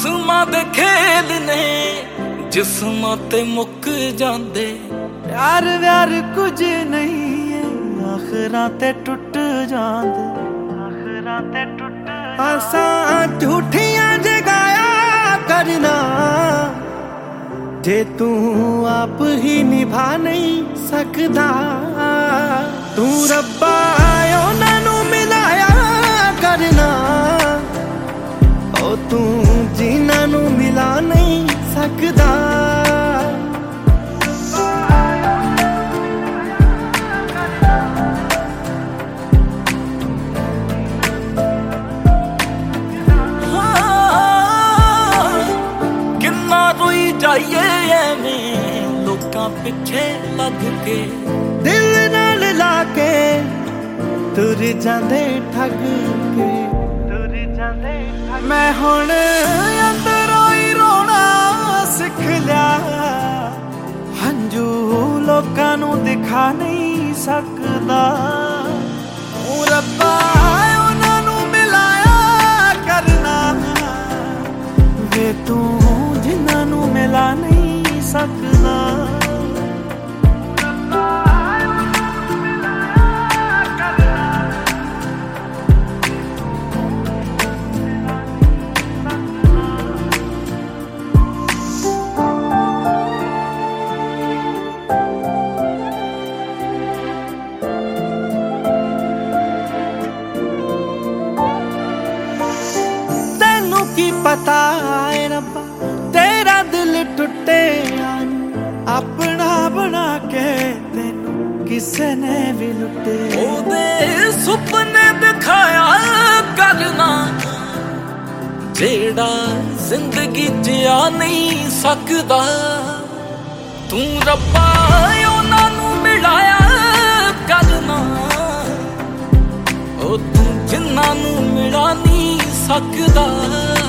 ਆਸਮਾਂ ਦੇ ਖੇਲ ਨੇ ਜਿਸਮਾਂ ਤੇ ਮੁੱਕ ਜਾਂਦੇ। प्यार व्यार कुछ नहीं है आखिरां ते टुट जांदे। आखिरां ते टुट आसां झूठियां जगाया करना जे तू आप ही निभा नहीं सकदा। तू रब्बा उन्हां नूं मिलाया करना ओ तू जिन्हां नूं मिला नहीं सकदा। जाइए एवें लोकां पिछे लग के दिल नाल लाके तुर जांदे ठग के। तुर जांदे मैं हुण अंदरों ही रोना सिख लिया। हंजू लोकां नूं दिखा नहीं सकदा। ओ रब्बा उन्हां नूं मिलाया करना वे तू जिन्हां नूं मिला नहीं सकदा। तैनू की पता है रब्बा तेरा दिल टुटे अपना बना के तेनू किसे ने भी लुटे। ओदे सुपने दिखाया करना जेड़ा जिंदगी जिया नहीं सकदा। तू रब्बा उन्हां नूं मिलाया करना ओ तू जिन्हां नूं मिला नहीं सकदा।